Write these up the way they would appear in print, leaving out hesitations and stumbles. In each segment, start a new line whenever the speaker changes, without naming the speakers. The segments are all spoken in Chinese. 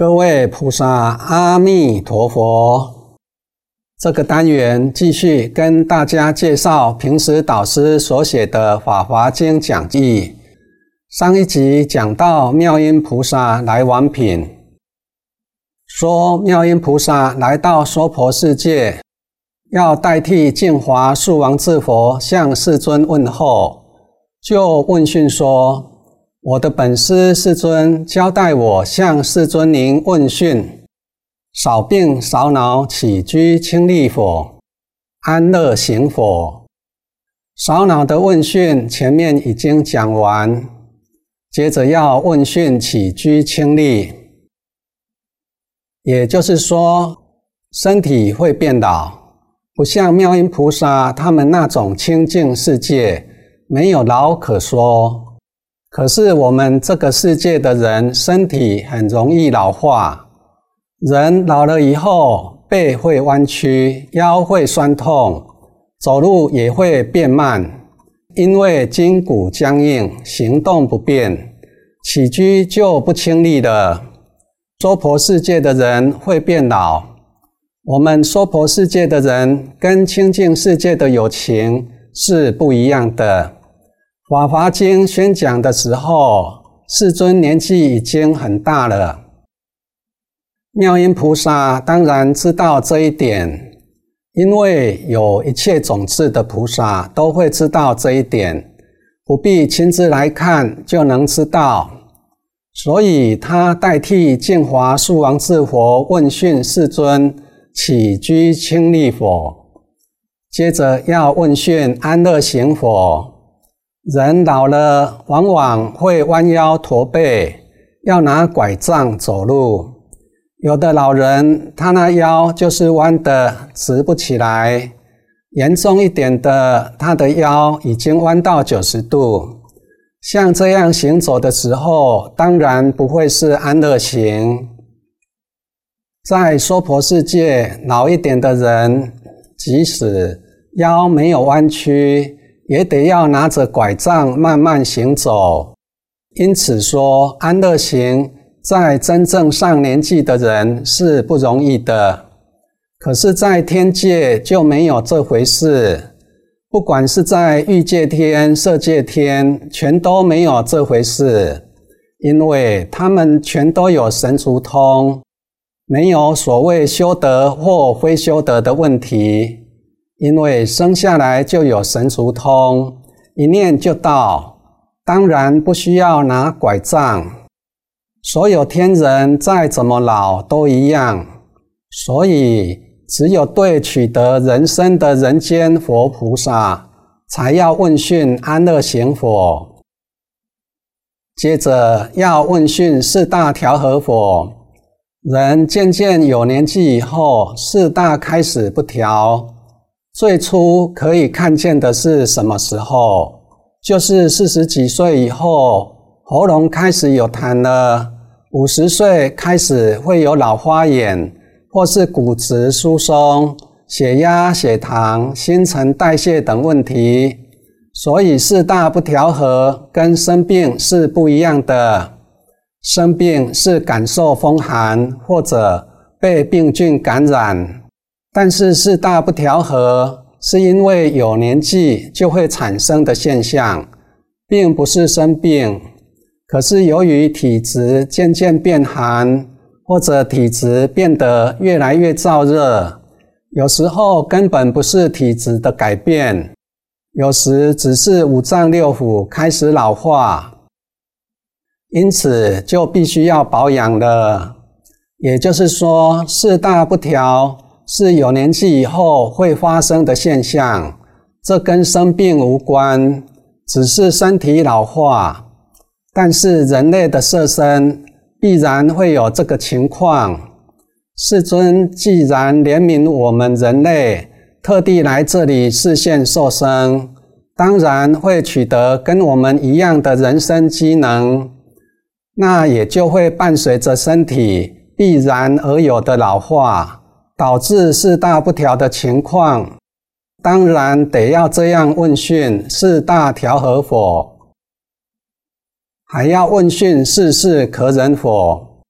各位菩萨，阿弥陀佛。这个单元继续跟大家介绍平时导师所写的《法华经》讲义。上一集讲到妙音菩萨来王品，说妙音菩萨来到娑婆世界，要代替净华树王智佛向世尊问候，就问讯说：我的本师世尊交代我向世尊您问讯，少病少恼起居清利否？安乐行否？少恼的问讯前面已经讲完，接着要问讯起居清利，也就是说身体会变老，不像妙音菩萨他们那种清净世界没有老可说。可是我们这个世界的人身体很容易老化，人老了以后背会弯曲，腰会酸痛，走路也会变慢，因为筋骨僵硬，行动不便，起居就不清利了。娑婆世界的人会变老，我们娑婆世界的人跟清净世界的有情是不一样的。法华经宣讲的时候，世尊年纪已经很大了。妙音菩萨当然知道这一点，因为有一切种智的菩萨都会知道这一点，不必亲自来看就能知道。所以他代替净华树王智佛问讯世尊起居清利否，接着要问讯安乐行否。人老了往往会弯腰驼背，要拿拐杖走路。有的老人他那腰就是弯的直不起来，严重一点的他的腰已经弯到90度。像这样行走的时候，当然不会是安乐行。在娑婆世界老一点的人，即使腰没有弯曲，也得要拿着拐杖慢慢行走。因此说安乐行在真正上年纪的人是不容易的。可是在天界就没有这回事，不管是在欲界天、色界天，全都没有这回事，因为他们全都有神足通，没有所谓修德或非修德的问题。因为生下来就有神足通，一念就到，当然不需要拿拐杖。所有天人再怎么老都一样，所以只有对取得人身的人间佛菩萨，才要问讯安乐行否。接着要问讯四大调和否。人渐渐有年纪以后，四大开始不调。最初可以看见的是什么时候？就是40几岁以后，喉咙开始有痰了，50岁开始会有老花眼，或是骨质疏松、血压、血糖、新陈代谢等问题。所以四大不调和跟生病是不一样的。生病是感受风寒或者被病菌感染，但是四大不调和是因为有年纪就会产生的现象，并不是生病。可是由于体质渐渐变寒，或者体质变得越来越燥热，有时候根本不是体质的改变，有时只是五脏六腑开始老化，因此就必须要保养了。也就是说，四大不调是有年纪以后会发生的现象，这跟生病无关，只是身体老化。但是人类的色身必然会有这个情况。世尊既然怜悯我们人类，特地来这里示现受生，当然会取得跟我们一样的人身机能，那也就会伴随着身体必然而有的老化，导致四大不调的情况。当然得要这样问讯四大调和否，还要问讯世事可忍否，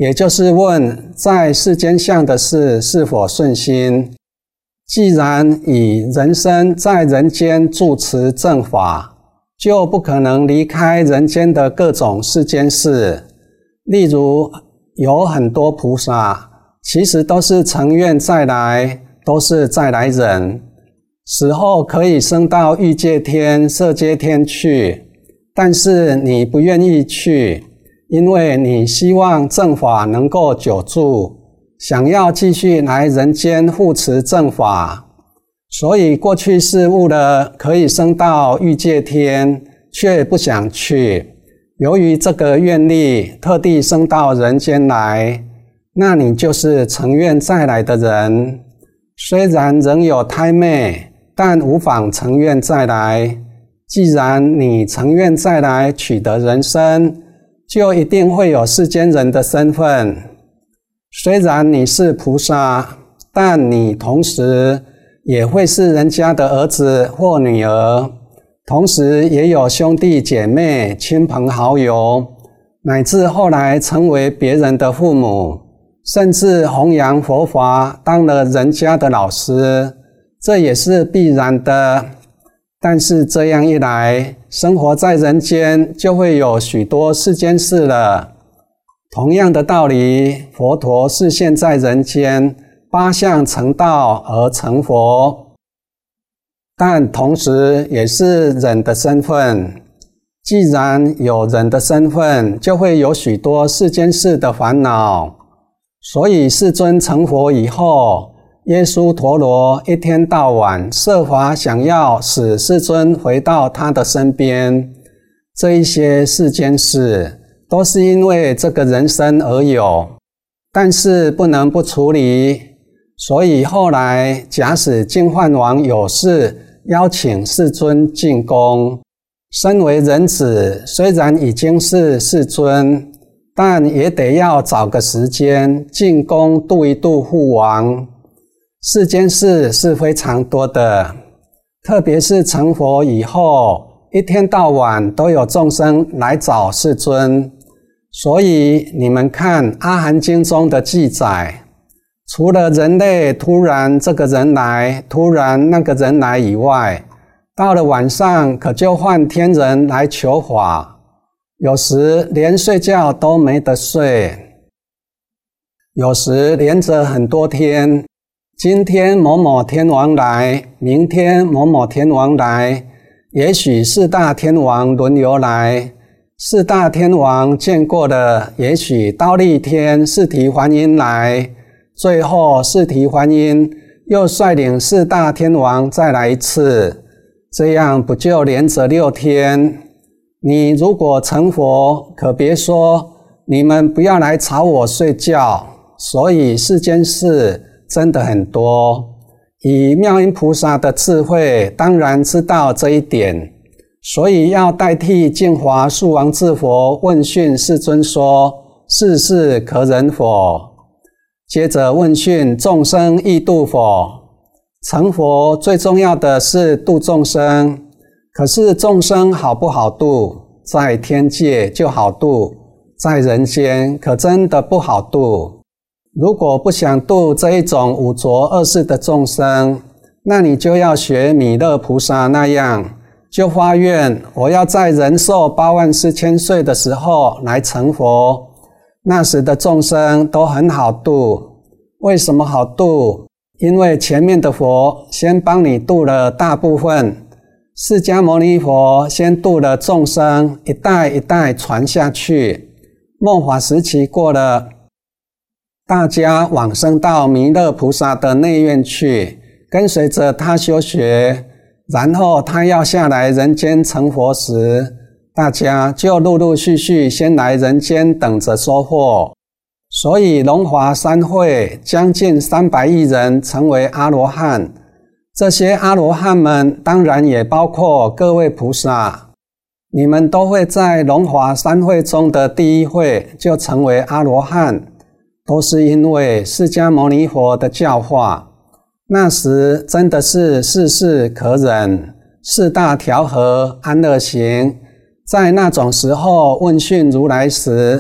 也就是问在世间相的事是否顺心。既然以人身在人间住持正法，就不可能离开人间的各种世间事。例如有很多菩萨其实都是成愿再来，都是再来人，死后可以升到欲界天、色界天去，但是你不愿意去，因为你希望正法能够久住，想要继续来人间护持正法，所以过去是悟了可以升到欲界天，却不想去。由于这个愿力，特地升到人间来，那你就是成愿再来的人。虽然仍有胎妹，但无妨成愿再来。既然你成愿再来取得人身，就一定会有世间人的身份。虽然你是菩萨，但你同时也会是人家的儿子或女儿，同时也有兄弟姐妹、亲朋好友，乃至后来成为别人的父母，甚至弘扬佛法，当了人家的老师，这也是必然的。但是这样一来，生活在人间就会有许多世间事了。同样的道理，佛陀是现在人间八相成道而成佛，但同时也是人的身份。既然有人的身份，就会有许多世间事的烦恼。所以世尊成佛以后，耶稣陀罗一天到晚设法想要使世尊回到他的身边。这一些世间事都是因为这个人身而有，但是不能不处理。所以后来假使净饭王有事邀请世尊进宫，身为人子，虽然已经是世尊，但也得要找个时间进宫度一度父王。世间事是非常多的，特别是成佛以后，一天到晚都有众生来找世尊。所以你们看阿含经中的记载，除了人类突然这个人来，突然那个人来以外，到了晚上可就换天人来求法，有时连睡觉都没得睡，有时连着很多天。今天某某天王来，明天某某天王来，也许四大天王轮流来。四大天王见过了，也许忉利天释提桓因来，最后释提桓因又率领四大天王再来一次，这样不就连着6天？你如果成佛，可别说你们不要来吵我睡觉。所以世间事真的很多，以妙音菩萨的智慧，当然知道这一点，所以要代替净华树王智佛问讯世尊说：世事可忍否？接着问讯众生亦度否？成佛最重要的是度众生，可是众生好不好度？在天界就好度，在人间可真的不好度。如果不想度这一种五浊恶世的众生，那你就要学弥勒菩萨那样，就发愿我要在人寿84000岁的时候来成佛。那时的众生都很好度。为什么好度？因为前面的佛先帮你度了大部分，释迦牟尼佛先度了众生，一代一代传下去。末法时期过了，大家往生到弥勒菩萨的内院去，跟随着他修学，然后他要下来人间成佛时，大家就陆陆续续先来人间等着收获。所以龙华三会将近300亿人成为阿罗汉，这些阿罗汉们当然也包括各位菩萨，你们都会在龙华三会中的第一会就成为阿罗汉，都是因为释迦牟尼佛的教化。那时真的是世事可忍，四大调和安乐行。在那种时候问讯如来时，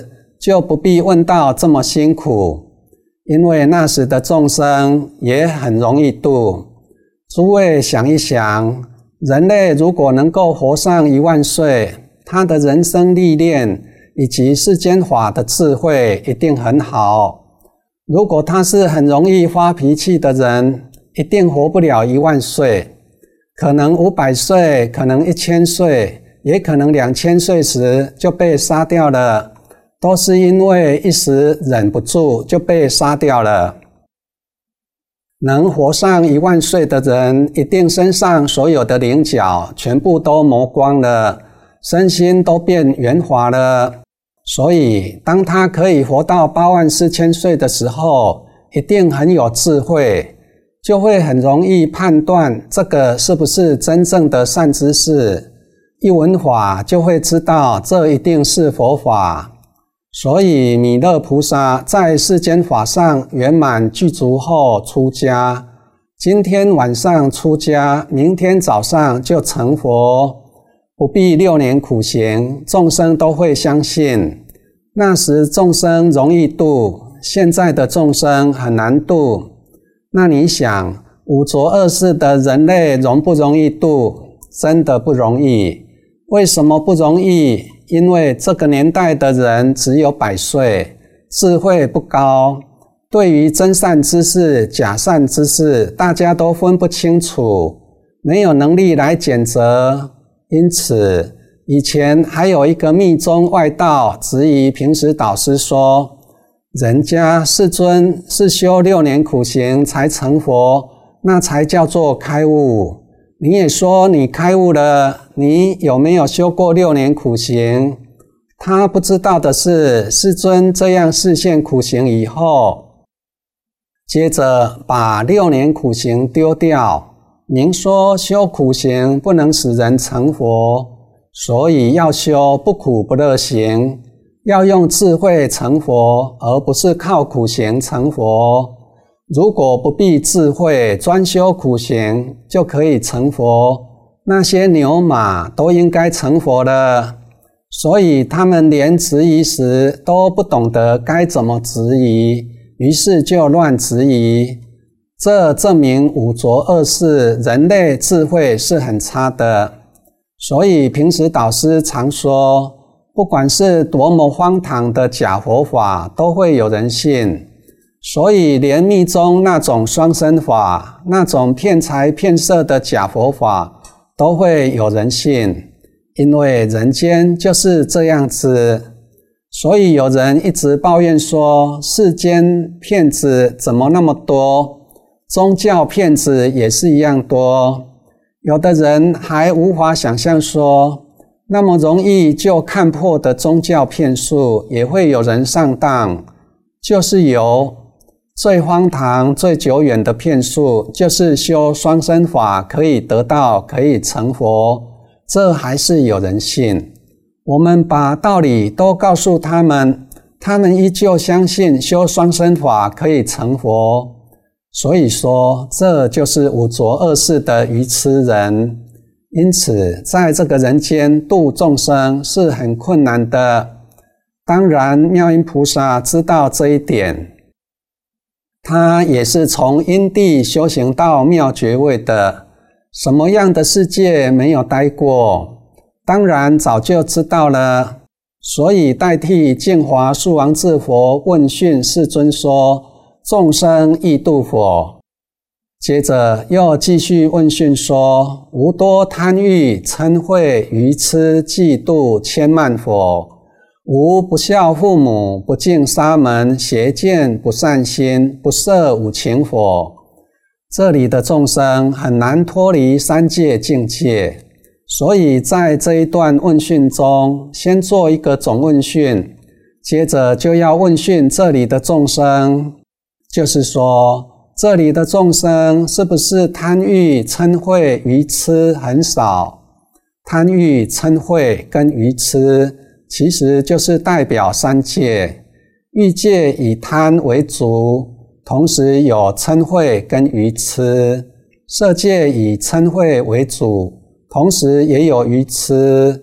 就不必问到这么辛苦，因为那时的众生也很容易度。诸位想一想，人类如果能够活上10000岁，他的人生历练以及世间法的智慧一定很好。如果他是很容易发脾气的人，一定活不了10000岁，可能500岁，可能1000岁，也可能2000岁时就被杀掉了，都是因为一时忍不住就被杀掉了。能活上10000岁的人，一定身上所有的棱角全部都磨光了，身心都变圆滑了。所以当他可以活到84000岁的时候，一定很有智慧，就会很容易判断这个是不是真正的善知识，一闻法就会知道这一定是佛法。所以弥勒菩萨在世间法上圆满具足后出家，今天晚上出家，明天早上就成佛，不必6年苦行，众生都会相信。那时众生容易度，现在的众生很难度。那你想五浊恶世的人类容不容易度？真的不容易。为什么不容易？因为这个年代的人只有100岁，智慧不高，对于真善之事、假善之事，大家都分不清楚，没有能力来检责。因此，以前还有一个密宗外道质疑平时导师说，人家世尊是修6年苦行才成佛，那才叫做开悟。你也说你开悟了，你有没有修过6年苦行？他不知道的是，世尊这样示现苦行以后，接着把6年苦行丢掉，明说修苦行不能使人成佛，所以要修不苦不乐行，要用智慧成佛，而不是靠苦行成佛。如果不必智慧，专修苦行就可以成佛，那些牛马都应该成佛了。所以他们连质疑时都不懂得该怎么质疑，于是就乱质疑。这证明五浊恶世人类智慧是很差的。所以平时导师常说，不管是多么荒唐的假佛法，都会有人信。所以连密宗那种双生法，那种骗财骗色的假佛法，都会有人信，因为人间就是这样子。所以有人一直抱怨说，世间骗子怎么那么多，宗教骗子也是一样多。有的人还无法想象说，那么容易就看破的宗教骗术，也会有人上当，就是有最荒唐、最久远的骗术，就是修双生法可以得道，可以成佛，这还是有人信。我们把道理都告诉他们，他们依旧相信修双生法可以成佛。所以说，这就是五浊恶世的愚痴人。因此，在这个人间度众生是很困难的。当然，妙音菩萨知道这一点。他也是从因地修行到妙觉位的，什么样的世界没有待过？当然早就知道了。所以代替净华树王智佛问讯世尊说：“众生亦度否？”接着又继续问讯说：“无多贪欲、嗔恚、愚痴、嫉妒、愆慢否？无不孝父母、不敬沙门、邪见、不善心、不摄五情否？”这里的众生很难脱离三界境界，所以在这一段问讯中，先做一个总问讯，接着就要问讯这里的众生，就是说，这里的众生是不是贪欲、嗔恚、愚痴很少？贪欲、嗔恚跟愚痴其实就是代表三界，欲界以贪为主，同时有嗔恚跟愚痴；色界以嗔恚为主，同时也有愚痴；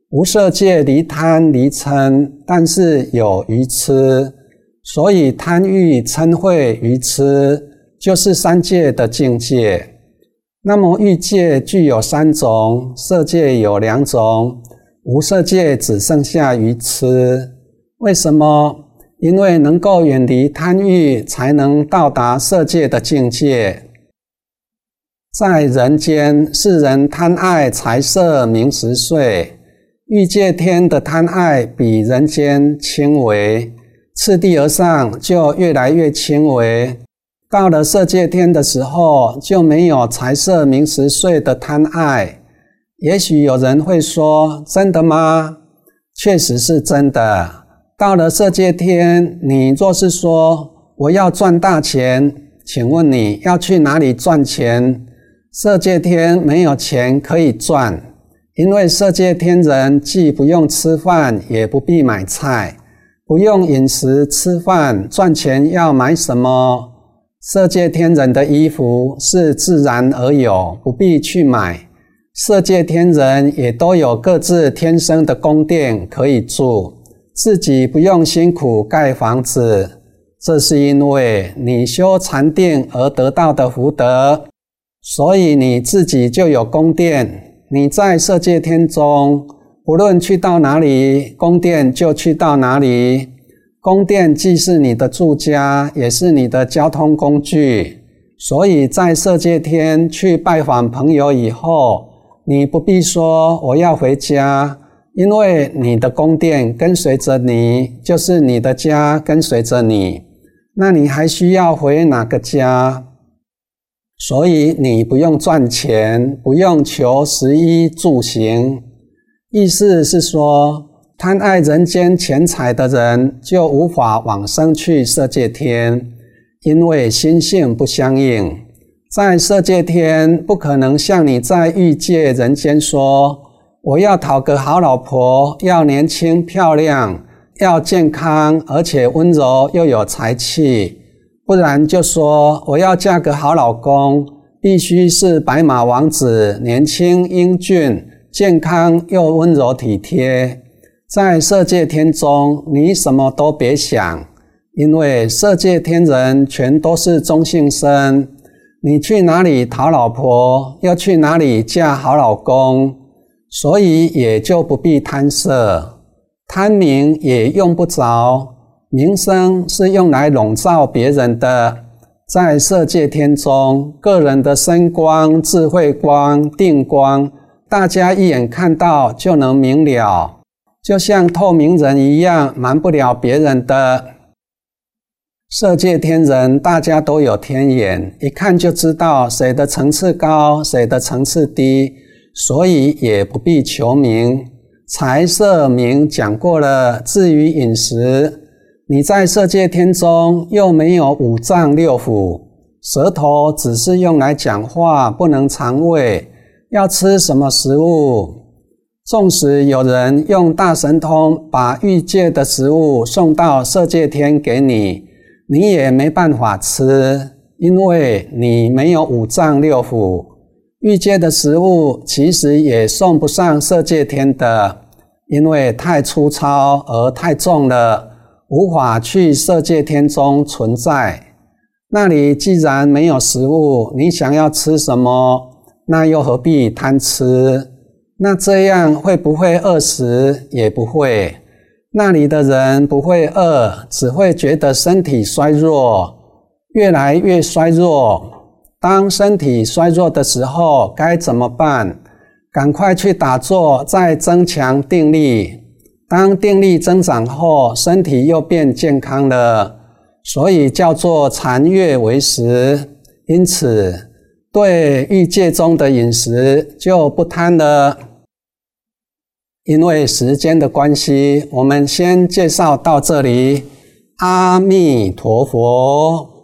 无色界离贪离嗔，但是有愚痴，所以贪欲嗔恚愚痴就是三界的境界。那么欲界具有三种，色界有2种，无色界只剩下愚痴。为什么？因为能够远离贪欲，才能到达色界的境界。在人间，世人贪爱财色名食睡，欲界天的贪爱比人间轻微，次第而上就越来越轻微。到了色界天的时候，就没有财色名食睡的贪爱。也许有人会说，真的吗？确实是真的。到了色界天，你若是说我要赚大钱，请问你要去哪里赚钱？色界天没有钱可以赚，因为色界天人既不用吃饭，也不必买菜，不用饮食吃饭，赚钱要买什么？色界天人的衣服是自然而有，不必去买。色界天人也都有各自天生的宫殿可以住，自己不用辛苦盖房子。这是因为你修禅定而得到的福德，所以你自己就有宫殿。你在色界天中，不论去到哪里，宫殿就去到哪里。宫殿既是你的住家，也是你的交通工具。所以在色界天去拜访朋友以后，你不必说我要回家，因为你的宫殿跟随着你，就是你的家跟随着你。那你还需要回哪个家？所以你不用赚钱，不用求食衣住行。意思是说，贪爱人间钱财的人就无法往生去色界天，因为心性不相应。在色界天不可能像你在欲界人间说，我要讨个好老婆，要年轻漂亮，要健康，而且温柔又有才气。不然就说我要嫁个好老公，必须是白马王子，年轻英俊，健康又温柔体贴。在色界天中，你什么都别想，因为色界天人全都是中性身。你去哪里讨老婆，又去哪里嫁好老公，所以也就不必贪色。贪名也用不着，名声是用来笼罩别人的。在色界天中，个人的身光、智慧光、定光，大家一眼看到就能明了。就像透明人一样，瞒不了别人的。色界天人大家都有天眼，一看就知道谁的层次高，谁的层次低，所以也不必求名。财色名讲过了，至于饮食，你在色界天中又没有五脏六腑，舌头只是用来讲话，不能肠胃，要吃什么食物？纵使有人用大神通把欲界的食物送到色界天给你，你也没办法吃，因为你没有五脏六腑。欲界的食物其实也送不上色界天的，因为太粗糙而太重了，无法去色界天中存在。那里既然没有食物，你想要吃什么？那又何必贪吃？那这样会不会饿死？也不会。那里的人不会饿，只会觉得身体衰弱，越来越衰弱。当身体衰弱的时候，该怎么办？赶快去打坐，再增强定力。当定力增长后，身体又变健康了，所以叫做禅悦为食。因此，对欲界中的饮食就不贪了。因为时间的关系，我们先介绍到这里。阿弥陀佛。